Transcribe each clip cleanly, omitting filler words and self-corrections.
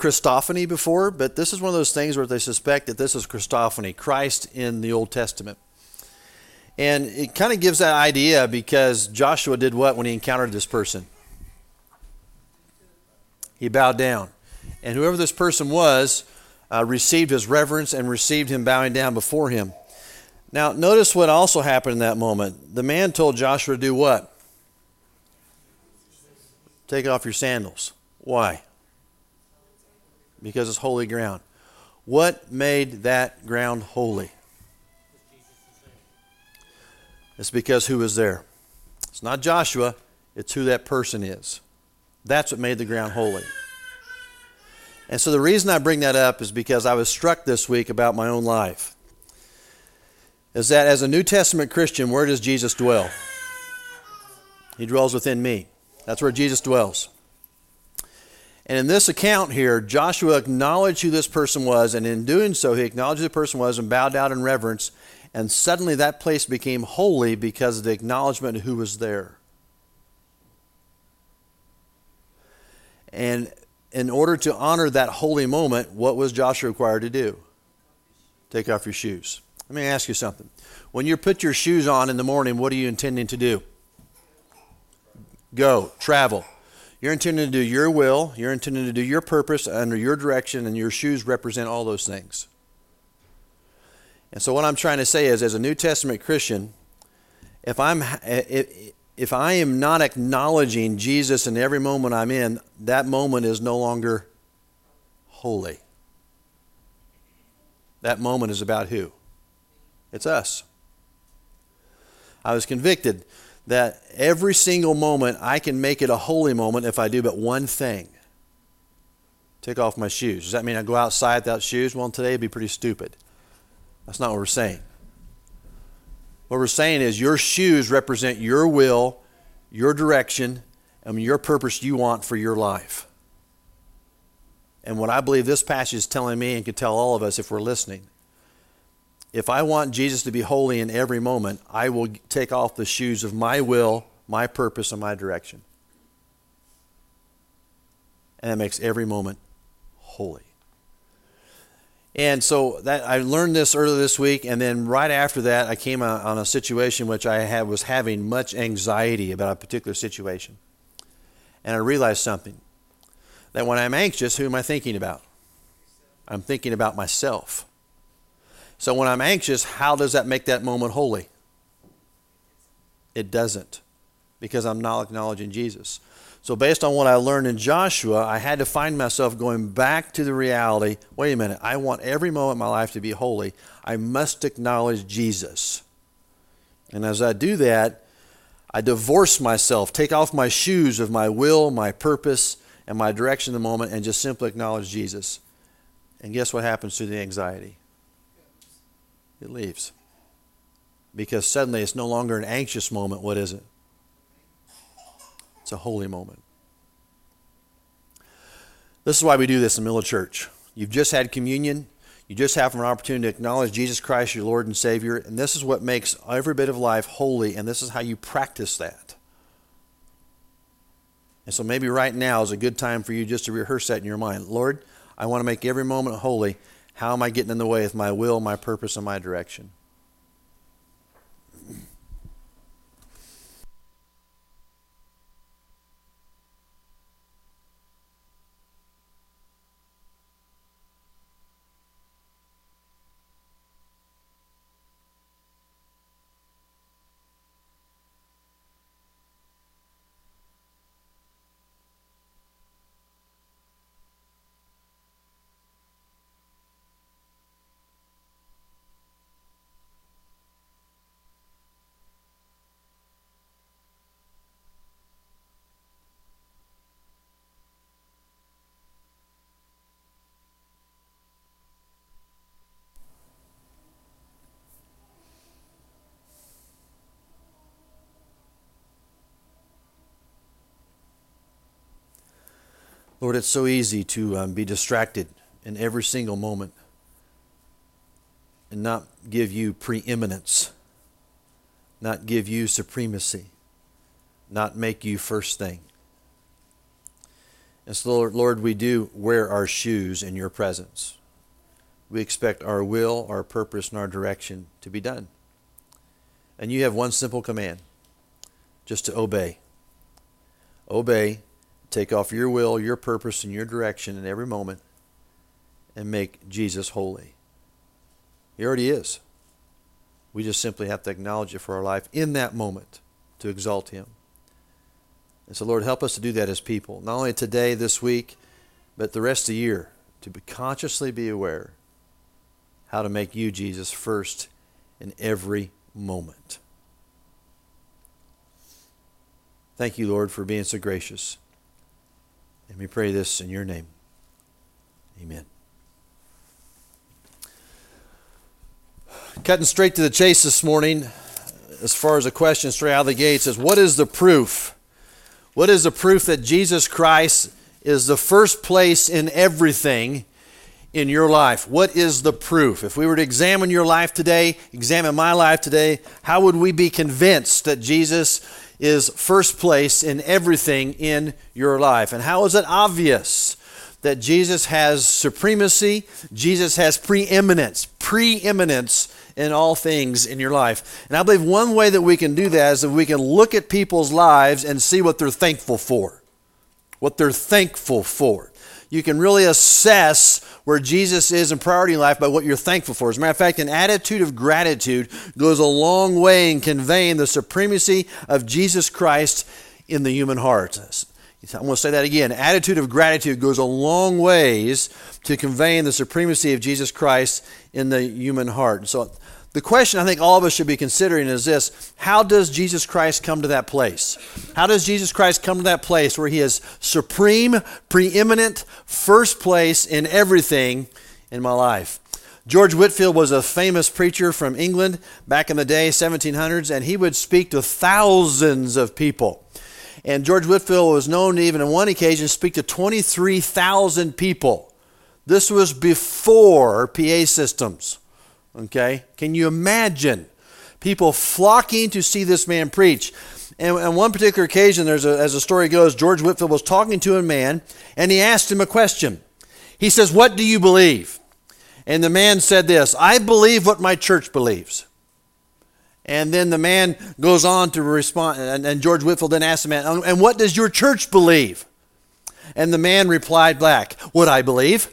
Christophany before, but this is one of those things where they suspect that this is Christophany, Christ in the Old Testament. And it kind of gives that idea because Joshua did what when he encountered this person? He bowed down. And whoever this person was received his reverence and received him bowing down before him. Now, notice what also happened in that moment. The man told Joshua to do what? Take off your sandals. Why? Because it's holy ground. What made that ground holy? It's because who was there. It's not Joshua, it's who that person is. That's what made the ground holy. And so the reason I bring that up is because I was struck this week about my own life. Is that as a New Testament Christian, where does Jesus dwell? He dwells within me. That's where Jesus dwells. And in this account here, Joshua acknowledged who this person was, and in doing so, he acknowledged who the person was and bowed down in reverence, and suddenly that place became holy because of the acknowledgement of who was there. And in order to honor that holy moment, what was Joshua required to do? Take off your shoes. Let me ask you something. When you put your shoes on in the morning, what are you intending to do? Go, travel. You're intending to do your will, you're intending to do your purpose under your direction, and your shoes represent all those things. And so what I'm trying to say is, as a New Testament Christian, if I am not acknowledging Jesus in every moment I'm in, that moment is no longer holy. That moment is about who? It's us. I was convicted that every single moment I can make it a holy moment if I do but one thing. Take off my shoes. Does that mean I go outside without shoes? Well, today it'd be pretty stupid. That's not what we're saying. What we're saying is your shoes represent your will, your direction, and your purpose you want for your life. And what I believe this passage is telling me, and can tell all of us if we're listening, if I want Jesus to be holy in every moment, I will take off the shoes of my will, my purpose, and my direction. And that makes every moment holy. And so that I learned this earlier this week, and then right after that, I came on a situation which I was having much anxiety about a particular situation. And I realized something, that when I'm anxious, who am I thinking about? I'm thinking about myself. So when I'm anxious, how does that make that moment holy? It doesn't, because I'm not acknowledging Jesus. So based on what I learned in Joshua, I had to find myself going back to the reality, wait a minute, I want every moment of my life to be holy. I must acknowledge Jesus. And as I do that, I divorce myself, take off my shoes of my will, my purpose, and my direction in the moment, and just simply acknowledge Jesus. And guess what happens to the anxiety? It leaves. Because suddenly it's no longer an anxious moment. What is it? It's a holy moment. This is why we do this in Miller Church. You've just had communion. You just have an opportunity to acknowledge Jesus Christ, your Lord and Savior. And this is what makes every bit of life holy. And this is how you practice that. And so maybe right now is a good time for you just to rehearse that in your mind. Lord, I want to make every moment holy. How am I getting in the way with my will, my purpose, and my direction? Lord, it's so easy to be distracted in every single moment and not give you preeminence, not give you supremacy, not make you first thing. And so, Lord, we do wear our shoes in your presence. We expect our will, our purpose, and our direction to be done. And you have one simple command, just to obey. Obey, take off your will, your purpose, and your direction in every moment, and make Jesus holy. He already is. We just simply have to acknowledge it for our life in that moment to exalt him. And so, Lord, help us to do that as people, not only today, this week, but the rest of the year, to consciously be aware how to make you, Jesus, first in every moment. Thank you, Lord, for being so gracious. And we pray this in your name. Amen. Cutting straight to the chase this morning, as far as a question straight out of the gates, is what is the proof? What is the proof that Jesus Christ is the first place in everything in your life? What is the proof? If we were to examine your life today, examine my life today, how would we be convinced that Jesus is first place in everything in your life? And how is it obvious that Jesus has supremacy, Jesus has preeminence in all things in your life? And I believe one way that we can do that is that we can look at people's lives and see what they're thankful for. What they're thankful for. You can really assess where Jesus is in priority in life by what you're thankful for. As a matter of fact, an attitude of gratitude goes a long way in conveying the supremacy of Jesus Christ in the human heart. I'm going to say that again. Attitude of gratitude goes a long ways to conveying the supremacy of Jesus Christ in the human heart. So the question I think all of us should be considering is this: how does Jesus Christ come to that place? How does Jesus Christ come to that place where he is supreme, preeminent, first place in everything in my life? George Whitefield was a famous preacher from England back in the day, 1700s, and he would speak to thousands of people. And George Whitefield was known to even on one occasion speak to 23,000 people. This was before PA systems. Okay? Can you imagine people flocking to see this man preach? And on one particular occasion, as the story goes, George Whitefield was talking to a man, and he asked him a question. He says, "What do you believe?" And the man said this: "I believe what my church believes." And then the man goes on to respond, and George Whitefield then asked the man, "And what does your church believe?" And the man replied back, "What I believe."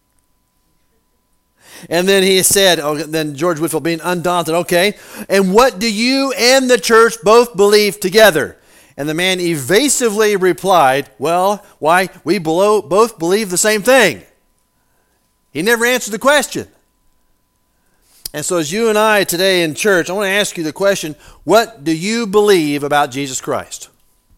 And then he said, then George Whitefield, being undaunted, "Okay, and what do you and the church both believe together?" And the man evasively replied, "Well, why, we both believe the same thing." He never answered the question. And so as you and I today in church, I want to ask you the question, what do you believe about Jesus Christ?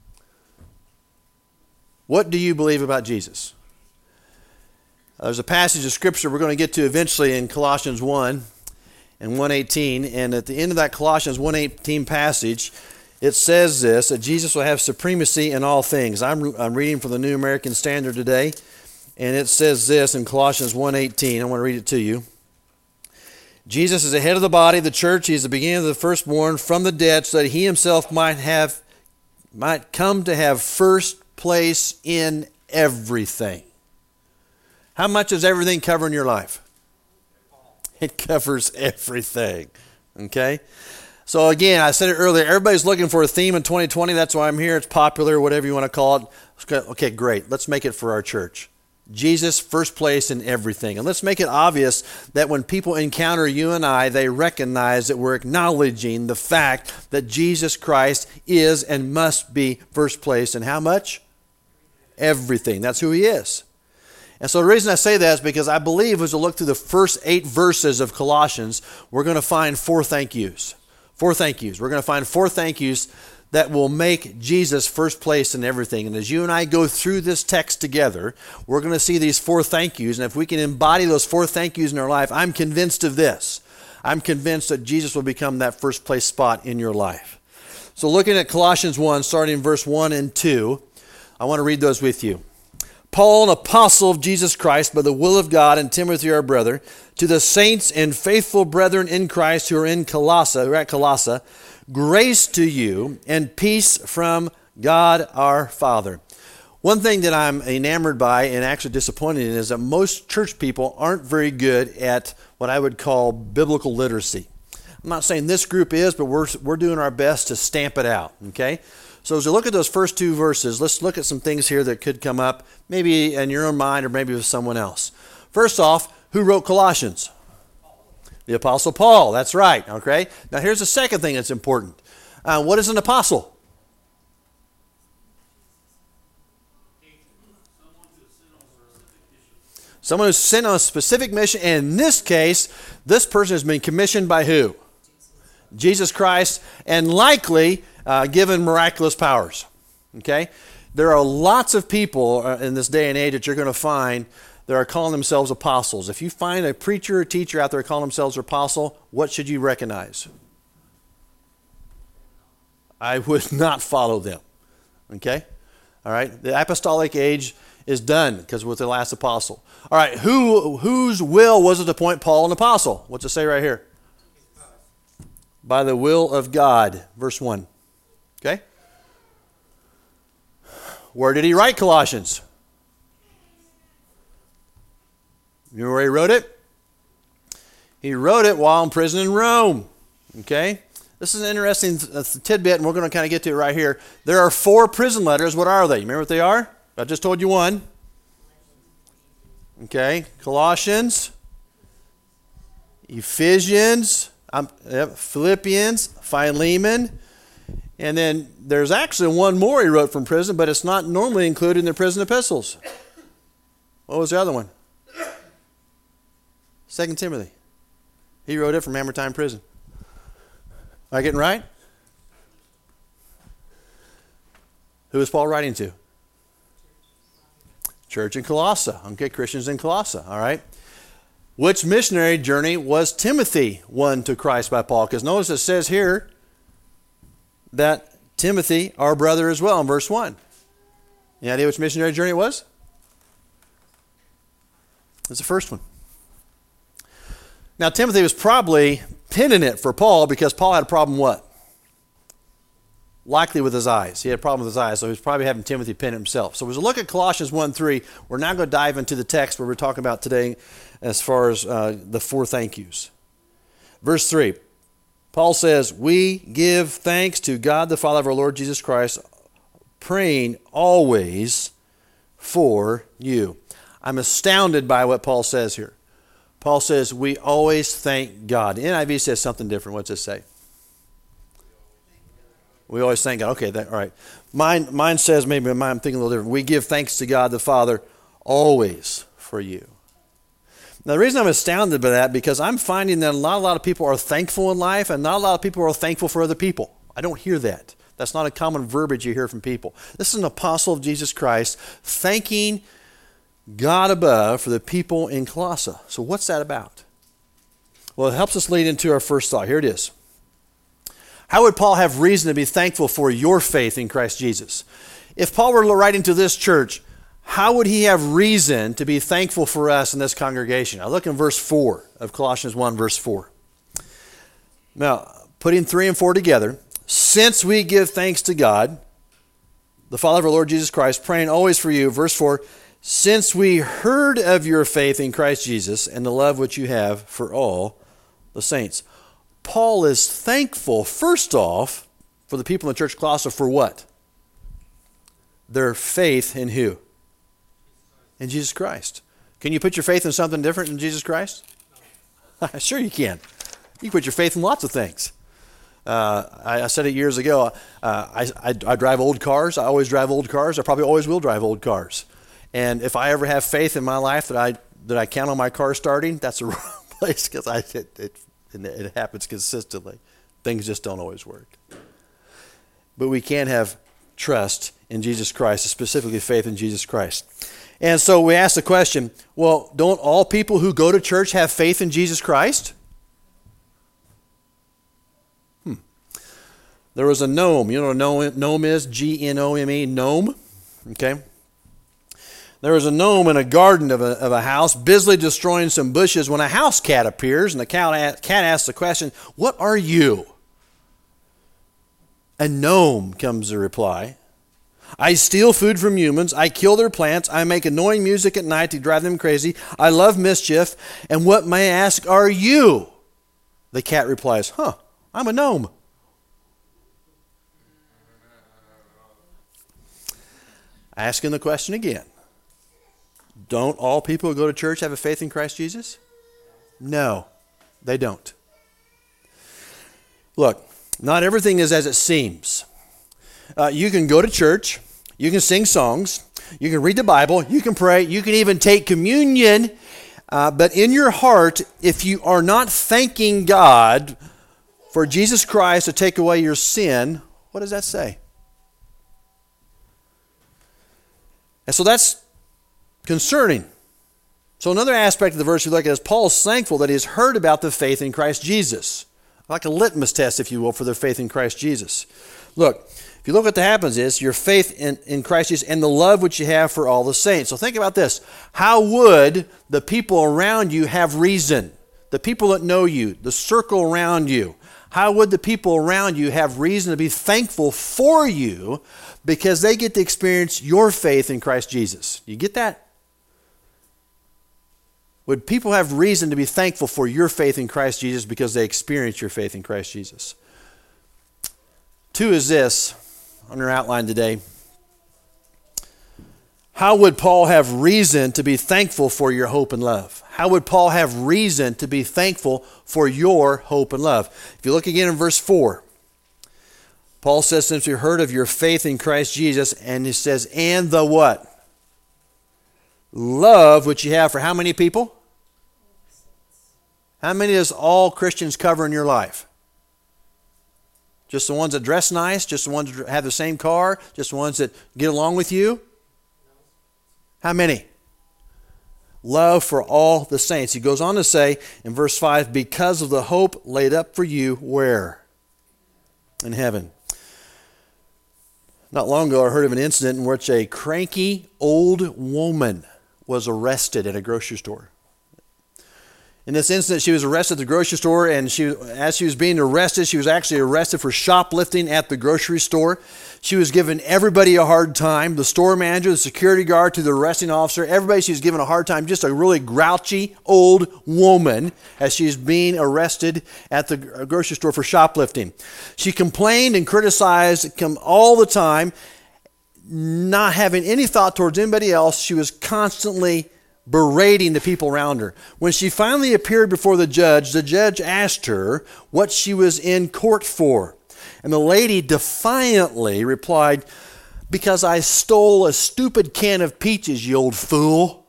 What do you believe about Jesus? There's a passage of Scripture we're going to get to eventually in Colossians 1 and 1:18. And at the end of that Colossians 1:18 passage, it says this, that Jesus will have supremacy in all things. I'm reading from the New American Standard today. And it says this in Colossians 1:18. I want to read it to you. Jesus is the head of the body, the church. He is the beginning of the firstborn from the dead, so that he himself might come to have first place in everything. How much does everything cover in your life? It covers everything. Okay? So again, I said it earlier, everybody's looking for a theme in 2020. That's why I'm here. It's popular, whatever you want to call it. Okay, great. Let's make it for our church. Jesus, first place in everything. And let's make it obvious that when people encounter you and I, they recognize that we're acknowledging the fact that Jesus Christ is and must be first place in how much? Everything. That's who he is. And so the reason I say that is because I believe as we look through the first 8 verses of Colossians, we're going to find 4 thank yous. 4 thank yous. We're going to find 4 thank yous that will make Jesus first place in everything. And as you and I go through this text together, we're going to see these 4 thank yous. And if we can embody those 4 thank yous in our life, I'm convinced of this. I'm convinced that Jesus will become that first place spot in your life. So looking at Colossians 1, starting in verse 1 and 2, I want to read those with you. Paul, an apostle of Jesus Christ, by the will of God, and Timothy our brother, to the saints and faithful brethren in Christ who are at Colossae, grace to you and peace from God our Father. One thing that I'm enamored by and actually disappointed in is that most church people aren't very good at what I would call biblical literacy. I'm not saying this group is, but we're doing our best to stamp it out, okay? So as we look at those first two verses, let's look at some things here that could come up, maybe in your own mind or maybe with someone else. First off, who wrote Colossians? The Apostle Paul, that's right, okay? Now here's the second thing that's important. What is an apostle? Someone who's sent on a specific mission, and in this case, this person has been commissioned by who? Jesus Christ, and likely given miraculous powers. Okay? There are lots of people in this day and age that you're going to find that are calling themselves apostles. If you find a preacher or teacher out there calling themselves an apostle, what should you recognize? I would not follow them. Okay? All right? The apostolic age is done because with the last apostle. All right, whose will was it to appoint Paul an apostle? What's it say right here? By the will of God, verse 1. Okay? Where did he write Colossians? You remember where he wrote it? He wrote it while in prison in Rome. Okay? This is an interesting tidbit, and we're going to kind of get to it right here. There are 4 prison letters. What are they? You remember what they are? I just told you one. Okay, Colossians, Ephesians, Philippians, Philemon, and then there's actually one more he wrote from prison, but it's not normally included in the prison epistles. What was the other one? 2 Timothy. He wrote it from Mamertine prison. Am I getting right? Who is Paul writing to? Church in Colossae. Okay, Christians in Colossae. All right. Which missionary journey was Timothy won to Christ by Paul? Because notice it says here that Timothy, our brother as well, in verse 1. Any idea which missionary journey it was? It's the first one. Now, Timothy was probably pinning it for Paul because Paul had a problem what? Likely with his eyes. He had a problem with his eyes, so he was probably having Timothy pin it himself. So as we look at Colossians 1:3, we're now going to dive into the text where we're talking about today as far as the 4 thank yous. Verse 3, Paul says, we give thanks to God the Father of our Lord Jesus Christ, praying always for you. I'm astounded by what Paul says here. Paul says, we always thank God. The NIV says something different. What's it say? We always thank God. Okay, all right. Mine says, maybe I'm thinking a little different. We give thanks to God the Father always for you. Now, the reason I'm astounded by that, because I'm finding that not a lot of people are thankful in life, and not a lot of people are thankful for other people. I don't hear that. That's not a common verbiage you hear from people. This is an apostle of Jesus Christ thanking God above for the people in Colossae. So what's that about? Well, it helps us lead into our first thought. Here it is. How would Paul have reason to be thankful for your faith in Christ Jesus? If Paul were writing to this church, how would he have reason to be thankful for us in this congregation? I look in verse 4 of Colossians 1, verse 4. Now, putting 3 and 4 together, since we give thanks to God, the Father of our Lord Jesus Christ, praying always for you, verse 4, since we heard of your faith in Christ Jesus and the love which you have for all the saints. Paul is thankful, first off, for the people in the church of Colossae for what? Their faith in who? In Jesus Christ. Can you put your faith in something different than Jesus Christ? No. Sure you can. You can put your faith in lots of things. I said it years ago. I drive old cars. I always drive old cars. I probably always will drive old cars. And if I ever have faith in my life that I count on my car starting, that's the wrong place because it happens consistently. Things just don't always work. But we can have trust in Jesus Christ, specifically faith in Jesus Christ. And so we ask the question, well, don't all people who go to church have faith in Jesus Christ? There was a gnome. You know what a gnome is? G-N-O-M-E, gnome. Okay. There was a gnome in a garden of a house, busily destroying some bushes, when a house cat appears, and the cat asks the question, what are you? A gnome, comes the reply. I steal food from humans. I kill their plants. I make annoying music at night to drive them crazy. I love mischief. And what, may I ask, are you? The cat replies, I'm a gnome. Asking the question again. Don't all people who go to church have a faith in Christ Jesus? No, they don't. Look, not everything is as it seems. You can go to church, you can sing songs, you can read the Bible, you can pray, you can even take communion, but in your heart, if you are not thanking God for Jesus Christ to take away your sin, what does that say? And so that's concerning. So another aspect of the verse we look at is Paul's thankful that he has heard about the faith in Christ Jesus. Like a litmus test, if you will, for their faith in Christ Jesus. Look, if you look what happens is your faith in Christ Jesus and the love which you have for all the saints. So think about this. How would the people around you have reason? The people that know you, the circle around you. How would the people around you have reason to be thankful for you because they get to experience your faith in Christ Jesus? You get that? Would people have reason to be thankful for your faith in Christ Jesus because they experience your faith in Christ Jesus? 2 is this, on our outline today. How would Paul have reason to be thankful for your hope and love? How would Paul have reason to be thankful for your hope and love? If you look again in verse 4, Paul says, since we heard of your faith in Christ Jesus, and he says, and the what? Love which you have for how many people? How many does all Christians cover in your life? Just the ones that dress nice? Just the ones that have the same car? Just the ones that get along with you? How many? Love for all the saints. He goes on to say in verse 5, because of the hope laid up for you, where? In heaven. Not long ago, I heard of an incident in which a cranky old woman was arrested at a grocery store. In this incident, she was arrested at the grocery store, and as she was being arrested, she was actually arrested for shoplifting at the grocery store. She was giving everybody a hard time, the store manager, the security guard, to the arresting officer. Everybody she was giving a hard time, just a really grouchy old woman as she's being arrested at the grocery store for shoplifting. She complained and criticized all the time, not having any thought towards anybody else. She was constantly berating the people around her. When she finally appeared before the judge asked her what she was in court for. And the lady defiantly replied, because I stole a stupid can of peaches, you old fool.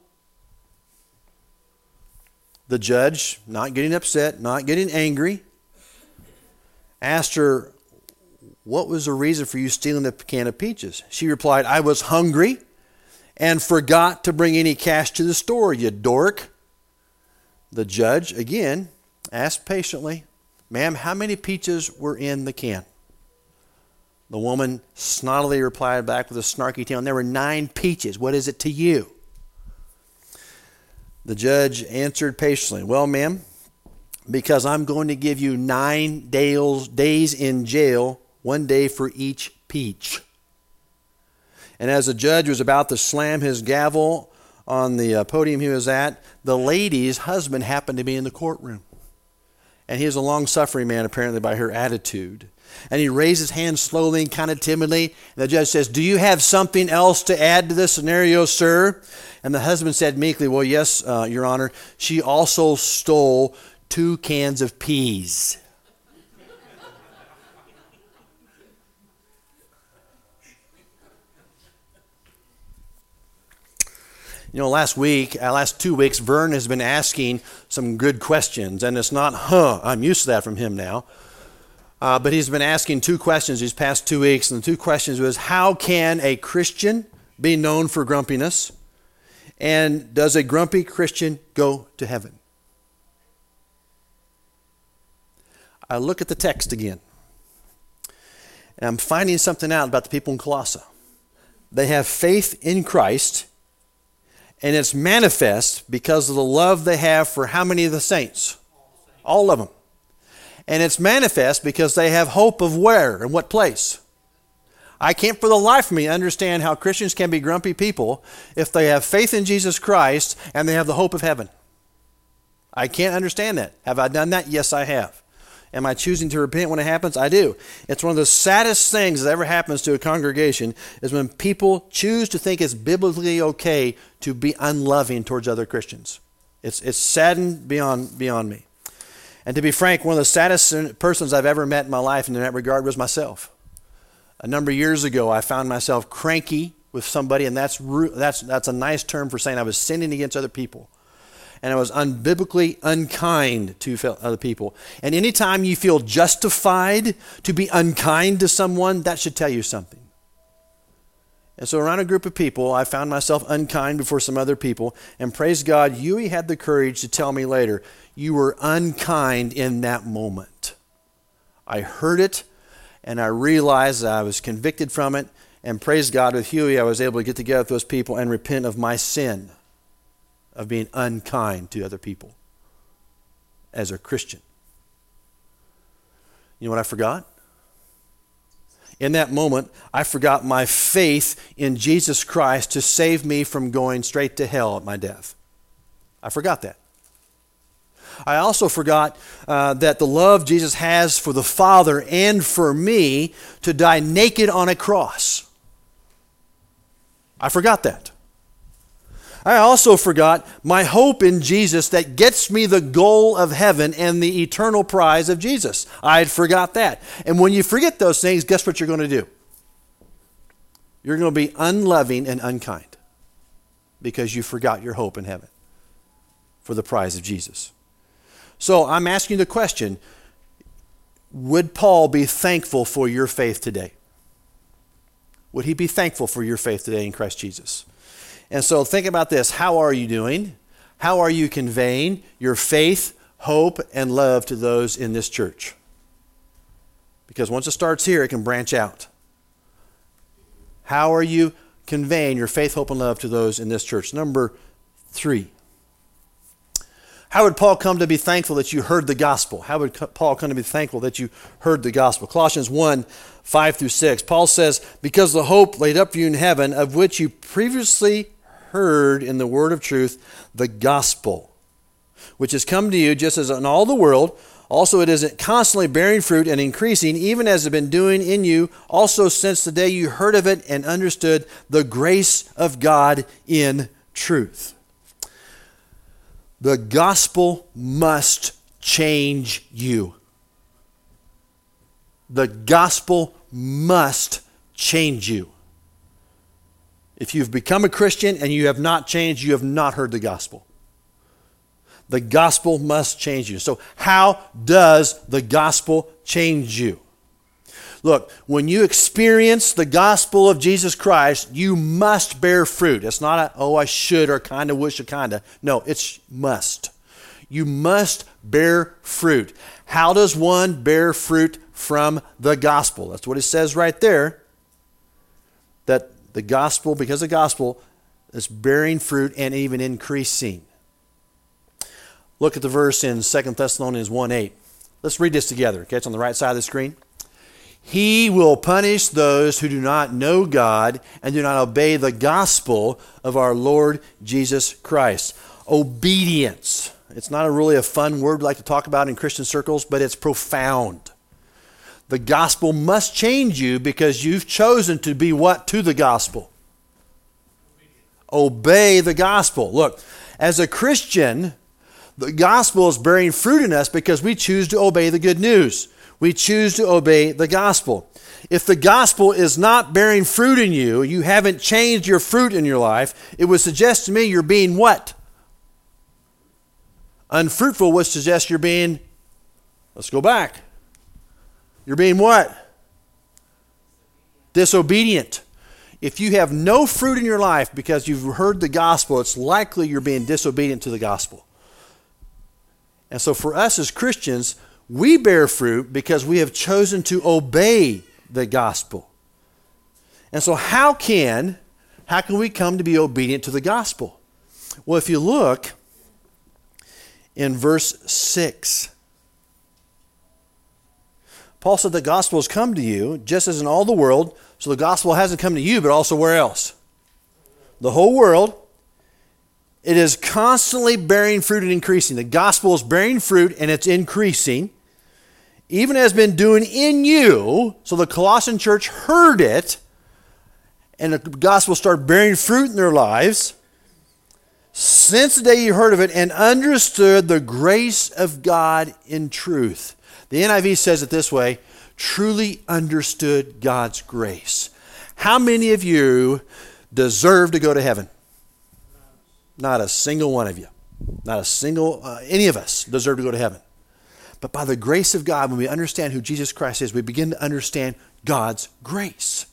The judge, not getting upset, not getting angry, asked her, what was the reason for you stealing the can of peaches? She replied, I was hungry and forgot to bring any cash to the store, you dork. The judge, again, asked patiently, ma'am, how many peaches were in the can? The woman snottily replied back with a snarky tone, there were 9 peaches. What is it to you? The judge answered patiently, well, ma'am, because I'm going to give you 9 days in jail, 1 day for each peach. And as the judge was about to slam his gavel on the podium he was at, the lady's husband happened to be in the courtroom. And he was a long-suffering man, apparently, by her attitude. And he raised his hand slowly and kind of timidly. And the judge says, do you have something else to add to this scenario, sir? And the husband said meekly, well, yes, Your Honor. She also stole 2 cans of peas. You know, last 2 weeks, Vern has been asking some good questions, and it's not, I'm used to that from him now. But he's been asking 2 questions these past 2 weeks, and the 2 questions was, how can a Christian be known for grumpiness? And does a grumpy Christian go to heaven? I look at the text again, and I'm finding something out about the people in Colossae. They have faith in Christ, and it's manifest because of the love they have for how many of the saints? All of them. And it's manifest because they have hope of where and what place? I can't for the life of me understand how Christians can be grumpy people if they have faith in Jesus Christ and they have the hope of heaven. I can't understand that. Have I done that? Yes, I have. Am I choosing to repent when it happens? I do. It's one of the saddest things that ever happens to a congregation is when people choose to think it's biblically okay to be unloving towards other Christians. It's saddened beyond me. And to be frank, one of the saddest persons I've ever met in my life in that regard was myself. A number of years ago, I found myself cranky with somebody, and that's a nice term for saying I was sinning against other people. And I was unbiblically unkind to other people. And anytime you feel justified to be unkind to someone, that should tell you something. And so around a group of people, I found myself unkind before some other people. And praise God, Huey had the courage to tell me later, you were unkind in that moment. I heard it, and I realized I was convicted from it. And praise God, with Huey, I was able to get together with those people and repent of my sin of being unkind to other people as a Christian. You know what I forgot? In that moment, I forgot my faith in Jesus Christ to save me from going straight to hell at my death. I forgot that. I also forgot that the love Jesus has for the Father and for me to die naked on a cross. I forgot that. I also forgot my hope in Jesus that gets me the goal of heaven and the eternal prize of Jesus. I had forgot that. And when you forget those things, guess what you're going to do? You're going to be unloving and unkind because you forgot your hope in heaven for the prize of Jesus. So I'm asking the question, would Paul be thankful for your faith today? Would he be thankful for your faith today in Christ Jesus? And so think about this. How are you doing? How are you conveying your faith, hope, and love to those in this church? Because once it starts here, it can branch out. How are you conveying your faith, hope, and love to those in this church? Number 3. How would Paul come to be thankful that you heard the gospel? How would Paul come to be thankful that you heard the gospel? Colossians 1, 5 through 6. Paul says, because the hope laid up for you in heaven, of which you previously heard in the word of truth, the gospel, which has come to you just as in all the world. Also it is constantly bearing fruit and increasing, even as it has been doing in you, also since the day you heard of it and understood the grace of God in truth. The gospel must change you. The gospel must change you. If you've become a Christian and you have not changed, you have not heard the gospel. The gospel must change you. So how does the gospel change you? Look, when you experience the gospel of Jesus Christ, you must bear fruit. It's not I should or kind of wish or kind of. No, it's must. You must bear fruit. How does one bear fruit from the gospel? That's what it says right there. That the gospel, because the gospel is bearing fruit and even increasing. Look at the verse in 2 Thessalonians 1:8. Let's read this together. Okay, it's on the right side of the screen. He will punish those who do not know God and do not obey the gospel of our Lord Jesus Christ. Obedience. It's not really a fun word we like to talk about in Christian circles, but it's profound. The gospel must change you because you've chosen to be what to the gospel? Obey the gospel. Look, as a Christian, the gospel is bearing fruit in us because we choose to obey the good news. We choose to obey the gospel. If the gospel is not bearing fruit in you, you haven't changed your fruit in your life, it would suggest to me you're being what? Unfruitful would suggest you're being, let's go back. You're being what? Disobedient. If you have no fruit in your life because you've heard the gospel, it's likely you're being disobedient to the gospel. And so for us as Christians, we bear fruit because we have chosen to obey the gospel. And so how can we come to be obedient to the gospel? Well, if you look in verse 6, Paul said the gospel has come to you, just as in all the world. So the gospel hasn't come to you, but also where else? The whole world. It is constantly bearing fruit and increasing. The gospel is bearing fruit and it's increasing, even as been doing in you. So the Colossian church heard it, and the gospel started bearing fruit in their lives since the day you heard of it and understood the grace of God in truth. The NIV says it this way: truly understood God's grace. How many of you deserve to go to heaven? Not a single one of you. Not a single, any of us deserve to go to heaven. But by the grace of God, when we understand who Jesus Christ is, we begin to understand God's grace.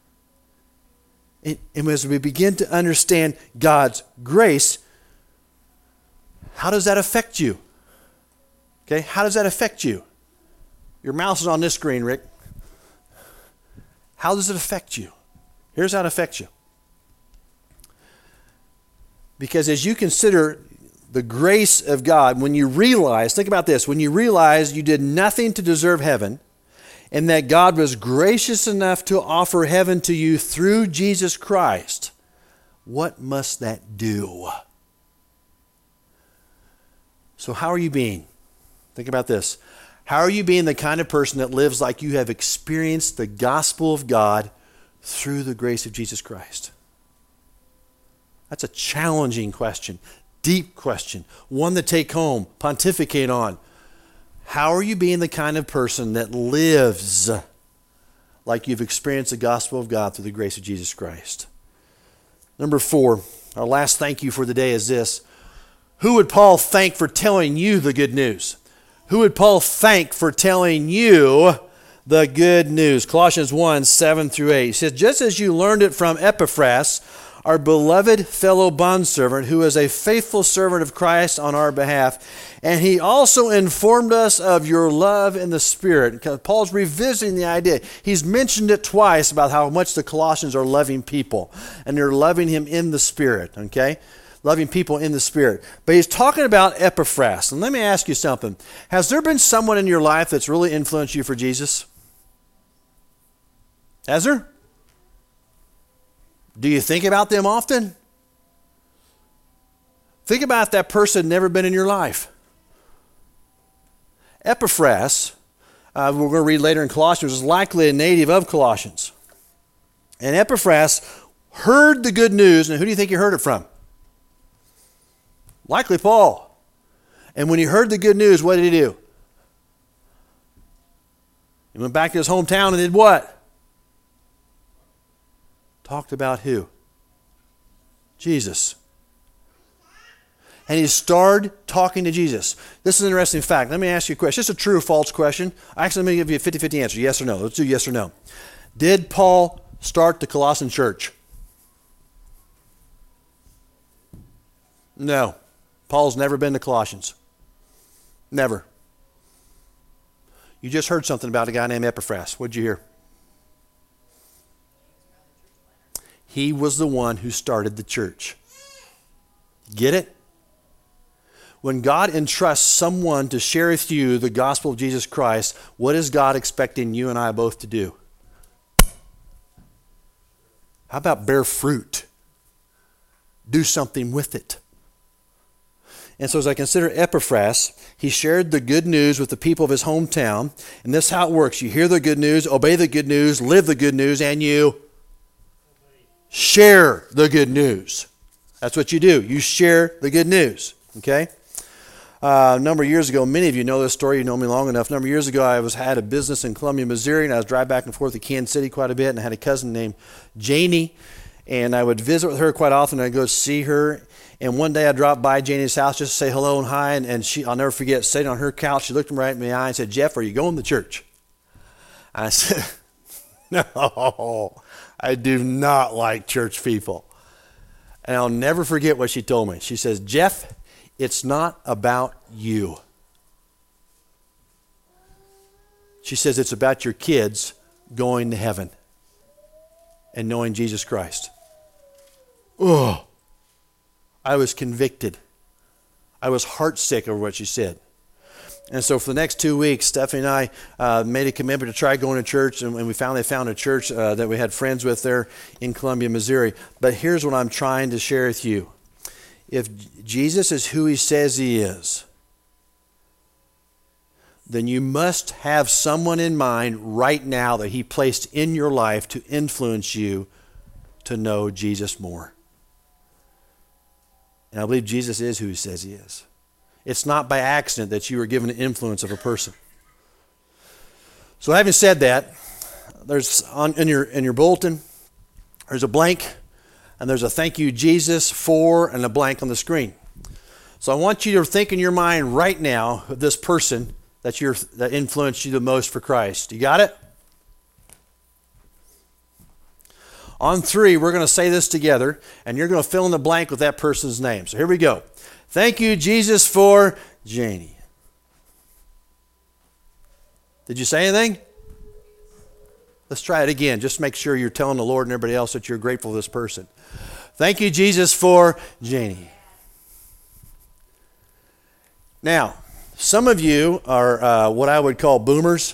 And as we begin to understand God's grace, how does that affect you? Okay, how does that affect you? Your mouse is on this screen, Rick. How does it affect you? Here's how it affects you. Because as you consider the grace of God, when you realize, think about this, when you realize you did nothing to deserve heaven, and that God was gracious enough to offer heaven to you through Jesus Christ, what must that do? So how are you being? Think about this. How are you being the kind of person that lives like you have experienced the gospel of God through the grace of Jesus Christ? That's a challenging question, deep question, one to take home, pontificate on. How are you being the kind of person that lives like you've experienced the gospel of God through the grace of Jesus Christ? Number 4, our last thank you for the day is this. Who would Paul thank for telling you the good news? Who would Paul thank for telling you the good news? Colossians 1, 7 through 8. He says, just as you learned it from Epaphras, our beloved fellow bondservant, who is a faithful servant of Christ on our behalf, and he also informed us of your love in the Spirit. Paul's revisiting the idea. He's mentioned it twice about how much the Colossians are loving people, and they're loving him in the Spirit, okay? Loving people in the Spirit. But he's talking about Epaphras. And let me ask you something. Has there been someone in your life that's really influenced you for Jesus? Has there? Do you think about them often? Think about if that person had never been in your life. Epaphras, we're going to read later in Colossians, was likely a native of Colossians. And Epaphras heard the good news, and who do you think he heard it from? Likely Paul. And when he heard the good news, what did he do? He went back to his hometown and did what? Talked about who? Jesus. And he started talking to Jesus. This is an interesting fact. Let me ask you a question. Just a true or false question. Actually, let me give you a 50-50 answer. Yes or no. Let's do yes or no. Did Paul start the Colossian church? No. Paul's never been to Colossians. Never. You just heard something about a guy named Epaphras. What did you hear? He was the one who started the church. Get it? When God entrusts someone to share with you the gospel of Jesus Christ, what is God expecting you and I both to do? How about bear fruit? Do something with it. And so as I consider Epaphras, he shared the good news with the people of his hometown. And this is how it works. You hear the good news, obey the good news, live the good news, and you share the good news. That's what you do. You share the good news. Okay? A number of years ago, many of you know this story. You know me long enough. A number of years ago, I had a business in Columbia, Missouri, and I was driving back and forth to Kansas City quite a bit, and I had a cousin named Janie, and I would visit with her quite often. I'd go see her, and one day I dropped by Janie's house just to say hello and hi, and she, I'll never forget, sitting on her couch, she looked me right in the eye and said, "Jeff, are you going to church?" I said, "No, I do not like church people." And I'll never forget what she told me. She says, "Jeff, it's not about you." She says it's about your kids going to heaven and knowing Jesus Christ. Oh, I was convicted. I was heartsick over what she said. And so for the next 2 weeks, Stephanie and I made a commitment to try going to church, and we finally found a church that we had friends with there in Columbia, Missouri. But here's what I'm trying to share with you. If Jesus is who he says he is, then you must have someone in mind right now that he placed in your life to influence you to know Jesus more. And I believe Jesus is who he says he is. It's not by accident that you are given the influence of a person. So having said that, there's in your bulletin, there's a blank, and there's a thank you, Jesus, for, and a blank on the screen. So I want you to think in your mind right now of this person that influenced you the most for Christ. You got it? On 3, we're going to say this together, and you're going to fill in the blank with that person's name. So here we go. Thank you, Jesus, for Janie. Did you say anything? Let's try it again. Just make sure you're telling the Lord and everybody else that you're grateful for this person. Thank you, Jesus, for Janie. Now, some of you are what I would call boomers.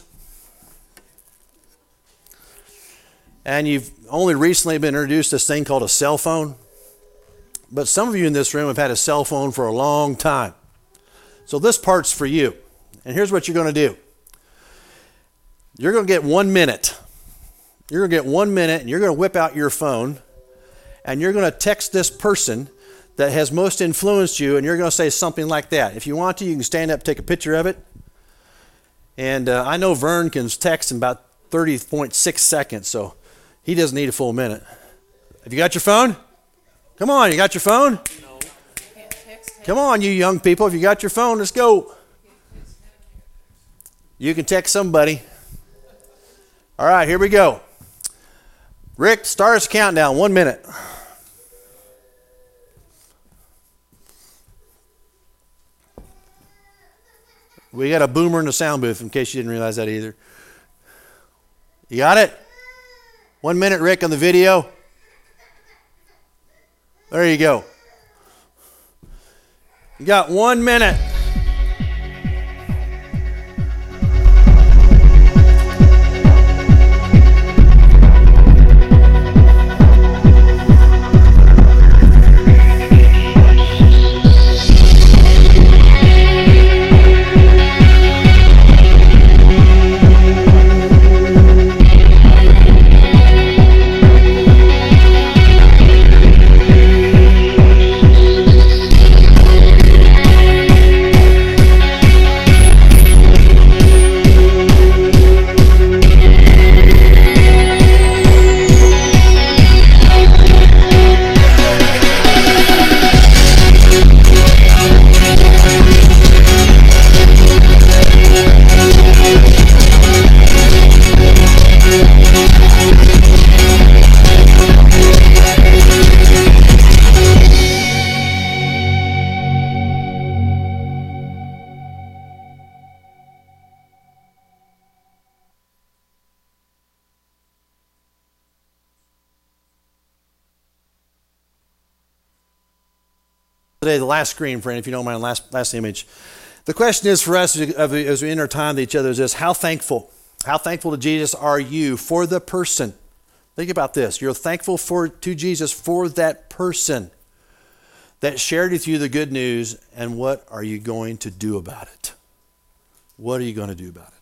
And you've only recently been introduced to this thing called a cell phone. But some of you in this room have had a cell phone for a long time. So this part's for you. And here's what you're going to do. You're going to get 1 minute. You're going to get 1 minute, and you're going to whip out your phone, and you're going to text this person that has most influenced you, and you're going to say something like that. If you want to, you can stand up, take a picture of it. And I know Vern can text in about 30.6 seconds, so he doesn't need a full minute. Have you got your phone? Come on, you got your phone? No. Come on, you young people. If you got your phone, let's go. You can text somebody. All right, here we go. Rick, start us countdown. 1 minute. We got a boomer in the sound booth, in case you didn't realize that either. You got it? 1 minute, Rick, on the video. There you go. You got 1 minute. Today, the last screen, friend, if you don't mind, last image. The question is for us as we enter time to each other is this: how thankful to Jesus are you for the person? Think about this. You're thankful to Jesus for that person that shared with you the good news, and what are you going to do about it? What are you going to do about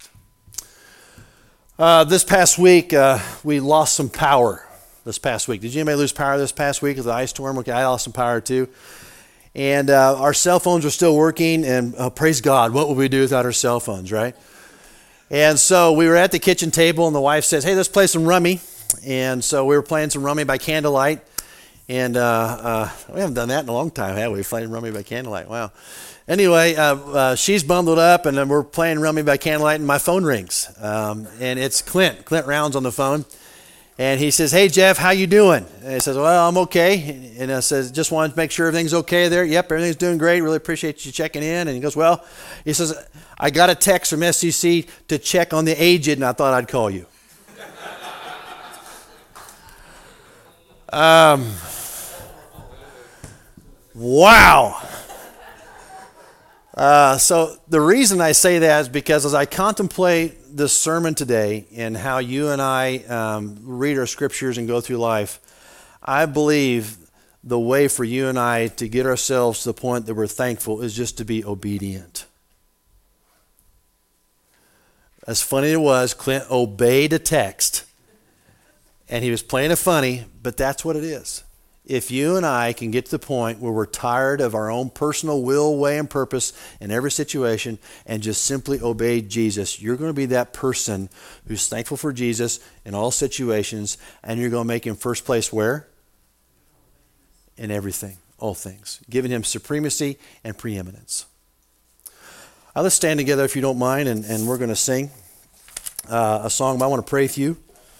it? This past week, we lost some power this past week. Did anybody lose power this past week with the ice storm? Okay, I lost some power too. And our cell phones are still working, and praise God, what would we do without our cell phones, right? And so we were at the kitchen table, and the wife says, hey, let's play some rummy. And so we were playing some rummy by candlelight. And we haven't done that in a long time, have we? Playing rummy by candlelight, wow. Anyway, she's bundled up, and then we're playing rummy by candlelight, and my phone rings. And it's Clint. Clint Rounds on the phone. And he says, hey, Jeff, how you doing? And he says, well, I'm okay. And I says, just wanted to make sure everything's okay there. Yep, everything's doing great. Really appreciate you checking in. And he goes, well, he says, I got a text from SCC to check on the aged, and I thought I'd call you. Wow. So the reason I say that is because as I contemplate this sermon today and how you and I read our scriptures and go through life, I believe the way for you and I to get ourselves to the point that we're thankful is just to be obedient. As funny as it was, Clint obeyed a text, and he was playing it funny, but that's what it is. If you and I can get to the point where we're tired of our own personal will, way, and purpose in every situation and just simply obey Jesus, you're going to be that person who's thankful for Jesus in all situations, and you're going to make him first place where? In everything, all things, giving him supremacy and preeminence. Let's stand together if you don't mind, and we're going to sing a song. But I want to pray with you.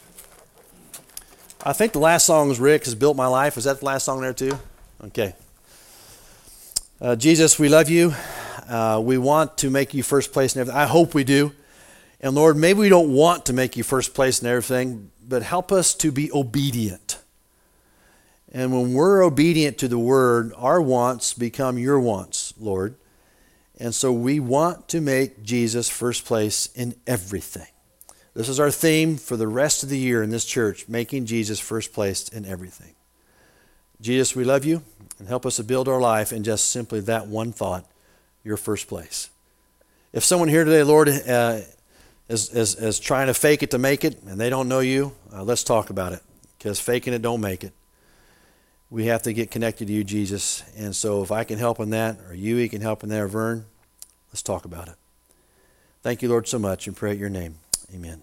I think the last song was Rick Has Built My Life. Was that the last song there too? Okay. Jesus, we love you. We want to make you first place in everything. I hope we do. And Lord, maybe we don't want to make you first place in everything, but help us to be obedient. And when we're obedient to the word, our wants become your wants, Lord. And so we want to make Jesus first place in everything. This is our theme for the rest of the year in this church, making Jesus first place in everything. Jesus, we love you, and help us to build our life in just simply that one thought, your first place. If someone here today, Lord, is trying to fake it to make it, and they don't know you, let's talk about it, because faking it don't make it. We have to get connected to you, Jesus. And so if I can help in that, or you can help in that, or Vern, let's talk about it. Thank you, Lord, so much, and pray at your name. Amen.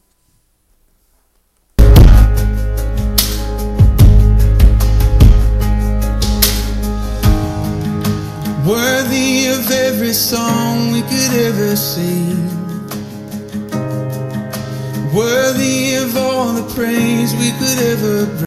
Worthy of every song we could ever sing, worthy of all the praise we could ever bring.